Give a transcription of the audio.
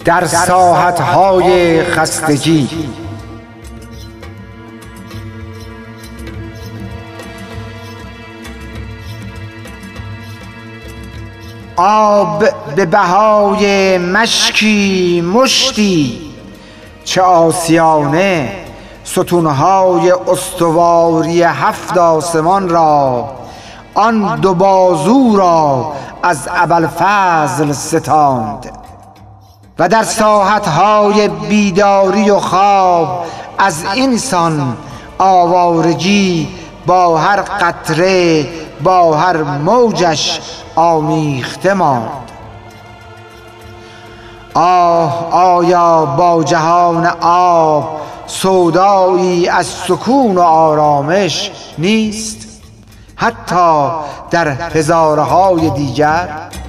در ساحت‌های خستگی. آب به بهای مشکی مشتی، چه آسیانه ستونهای استواری 7 آسمان را، آن 2 بازو را از ابوالفضل ستاند. و در ساحتهای بیداری و خواب از اینسان آوارگی با هر قطره با هر موجش آمیخته ماند. آیا با جهان آب سودایی از سکون و آرامش نیست؟ حتی در هزارهای دیگر